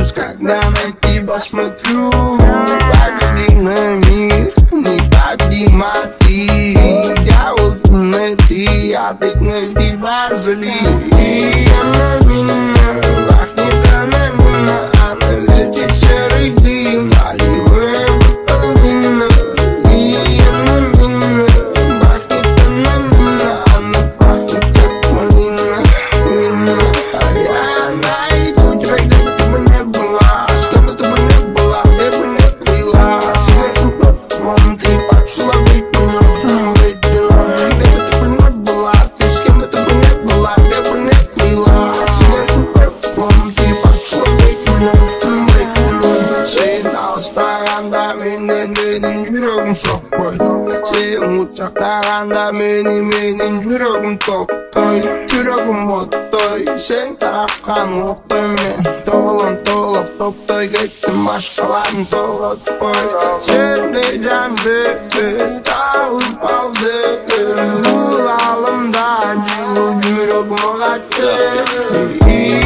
боюсь, когда на тебя смотрю. Погляди на мир, не поднимати. Я вот на ты, а ты на тебя зли. Она меня пахнет, она меня, она вертит серый дым. Наливаем половину. И она меня пахнет, она меня, она пахнет как малина, вина. А я найду тебя, где бы ты бы не была, с кем бы ты бы не была, где бы не плыла. Сигарету вон ты пошла выпила, выпила. Где бы ты бы не была, ты с кем бы ты бы не была, где бы не плыла. Сигарету вон ты пошла выпила, выпила. Senin alstağında benim yüreğim sokmay. Senin uçaktağında benim yüreğim toktoy. Yüreğim ottoy, sen tarafkan oktoy. Men toğulun toğulup toktoy, gittim başkalarını toğuttoy. Sen de candı, tağıp aldı. Bulalım da yüreğim kaçtı.